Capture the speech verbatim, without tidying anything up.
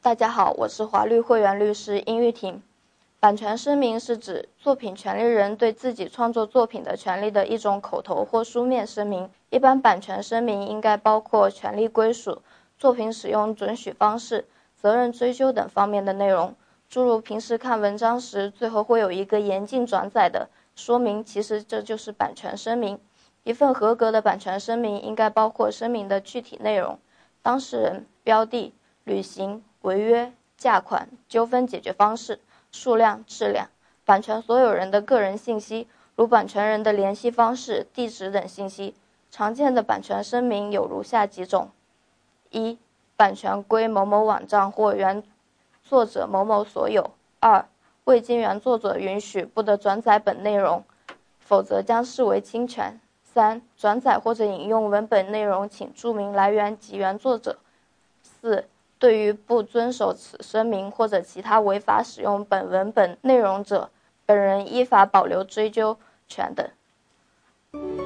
大家好，我是华律会员律师殷玉婷。版权声明是指作品权利人对自己创作作品的权利的一种口头或书面声明。一般版权声明应该包括权利归属、作品使用准许方式、责任追究等方面的内容。诸如平时看文章时，最后会有一个严禁转载的说明，其实这就是版权声明。一份合格的版权声明应该包括声明的具体内容、当事人、标的、履行、违约、价款、纠纷解决方式、数量、质量、版权所有人的个人信息，如版权人的联系方式、地址等信息。常见的版权声明有如下几种：一、版权归某某网站或原作者某某所有；二、未经原作者允许，不得转载本内容，否则将视为侵权；三、转载或者引用文本内容，请注明来源及原作者；四、对于不遵守此声明或者其他违法使用本文本内容者，本人依法保留追究权等。